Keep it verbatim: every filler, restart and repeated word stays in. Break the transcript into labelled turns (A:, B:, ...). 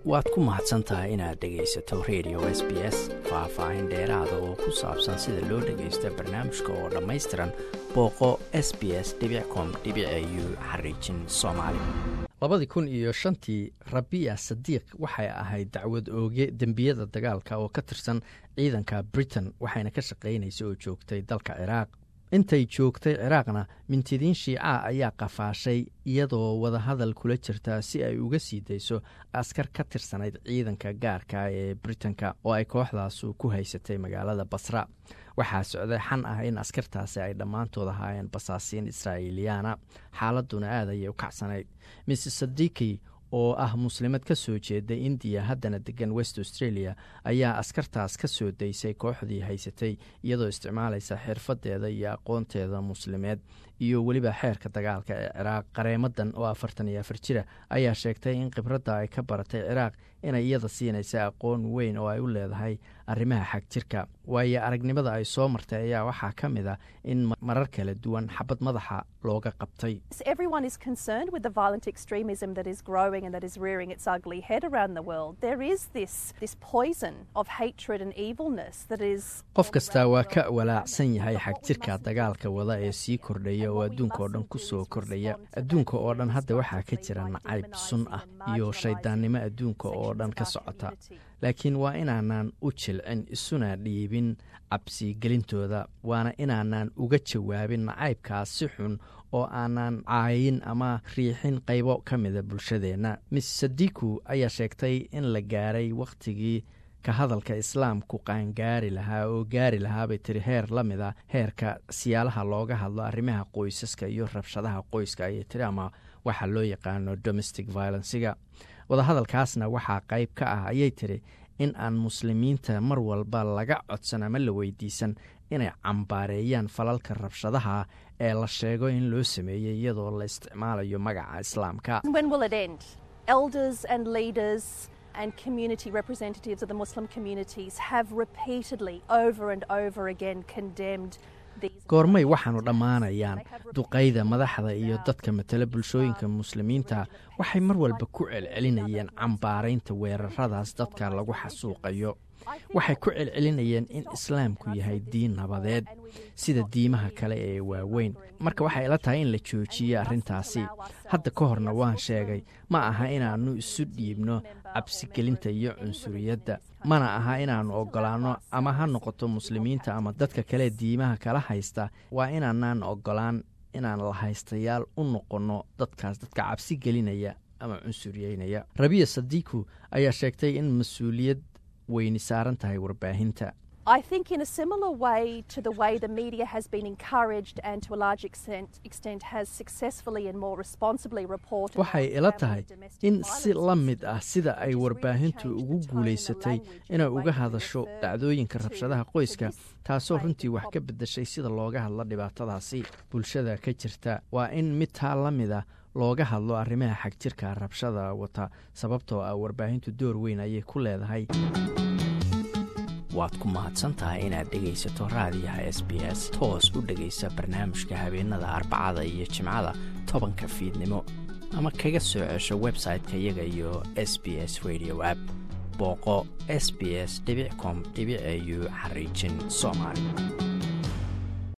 A: waad ku mahadsantahay inaad dhegaysato radio S B S. Faahfaahin dheeraada oo ku saabsan sida loo dhagaysto barnaamijka oo dhammaystiran booqo s b s dot com dot a u xariijin soomaali. labadii kun iyo shantii Rabia Sadiq waxay ahayd dacwad ooge dembiyada dagaalka oo ka tirsan ciidanka Britain waxayna ka shaqeynaysay oo joogtay dalka Ciraaq. intay joogtay Ciraaqna mintidiin Shiica ayaa qafaashay iyadoo wada hadal kula jirta si ay uga sii dayso askar ka tirsanayd ciidanka gaarka ee Britanka oo ay kooxdaas ku haysatay magaalada Basra. waxaa socday xan ah in askartaasi ay dhammaantood ahaayeen basaasiin Israa'iiliyaana. xaaladuna aad ayay u kacsanayd. Missus Sadiqi oo ah muslimad ka soo jeeda India haddana degan West Australia ayaa askartaas ka soo daysay kooxdii haysatay iyadoo isticmaalaysa xirfadeeda iyo aqoonteeda muslimeed iyo weliba xeerka dagaalka ee Ciraaq. qareemadan oo afartan iyo afar jira ayaa sheegtay in khibradda ay ka baratay Ciraaq inay iyada siinaysa aqoon weyn oo ay u leedahay arrimaha xagjirka. waayo aragnimada ay soo martay ayaa waxaa ka mid ah in marar kala duwan xabad madaxa looga qabtay.
B: Everyone is concerned with the violent extremism that is growing and that is rearing its ugly head around the world. There is this this poison of hatred and evilness that is
A: qof kasta waa ka walaacsan yahay xagjirka dagaalka wada ee sii kordhaya oo adduunka oo dhan ku soo kordhaya. adduunka oo dhan hadda waxaa ka jira nacayb sun ah iyo shaydaannimo adduunka oo dhan ka socota. laakiin waa inaanan u jilcin isuna dhiibin cabsi gelintooda, waana inaanan uga jawaabin nacaybkaas si xun oo aanan caayin ama riixin qaybo ka mida bulshadeenna. Miss Sadiqu ayaa sheegtay in la gaaray wakhtigii ka hadalka islaamku qaangaari lahaa oo gaari lahaa bay tiri heer la mid a heerka siyaalaha looga hadlo arrimaha qoysaska iyo rabshadaha qoyska ayay tiri, ama waxaa loo yaqaano domestic violencega. wadahadalkaasna waxaa qayb ka ah ayay tiri in aan muslimiinta mar walba laga codsan ama la weydiisan inay cambaareeyaan falalka rabshadaha ee la sheego in loo sameeyey iyadoo la isticmaalayo magaca islaamka.
B: When will it end? Elders and leaders and community representatives of the Muslim communities have repeatedly over and over again condemned
A: goormay waxaanu dhammaanayaan. duqayda madaxda iyo dadka matala bulshooyinka muslimiinta waxay mar walba ku celcelinayeen cambaaraynta weeraradaas dadka lagu xasuuqayo. waxay ku celcelinayeen in islaamku yahay diin nabadeed sida diimaha kale ee waaweyn. marka waxay ila tahay in la joojiyo arrintaasi. hadda ka horna waan sheegay, ma aha inaannu isu dhiibno cabsigelinta iyo cunsuriyadda, mana aha inaannu ogolaanno ama ha noqoto muslimiinta ama dadka kale diimaha kala haysta. waa inaanaan ogolaan inaan la haystayaal u noqonno dadkaas dadka cabsi gelinaya ama cunsuriyeynaya. Rabia Sadiqu ayaa sheegtay in mas-uuliyad weyni saaran tahay warbaahinta.
B: I think in a similar way to the way the media has been encouraged and to a large extent, extent has successfully and more responsibly reported.
A: waxay ila tahay in si la mid ah sida ay warbaahintu ugu guulaysatay inay uga hadasho dhacdooyinka rabshadaha qoyska, taasoo runtii wax ka beddeshay sida looga hadlo dhibaatadaasi bulshada ka jirta. waa in mid taa la mid ah looga hadlo arrimaha xagjirka rabshada wata, sababtoo ah warbaahintu door weyn ayay ku leedahay. waad ku mahadsantahay inaad dhegaysato raadiyaha S B S. toos u dhegaysa barnaamijka habeenada Arbacada iyo Jimcada tobanka fiidnimo, ama kaga soo cesho website-ka iyaga iyo S B S Radio app. booqo s b s dot com dot a u xariijin soomaali.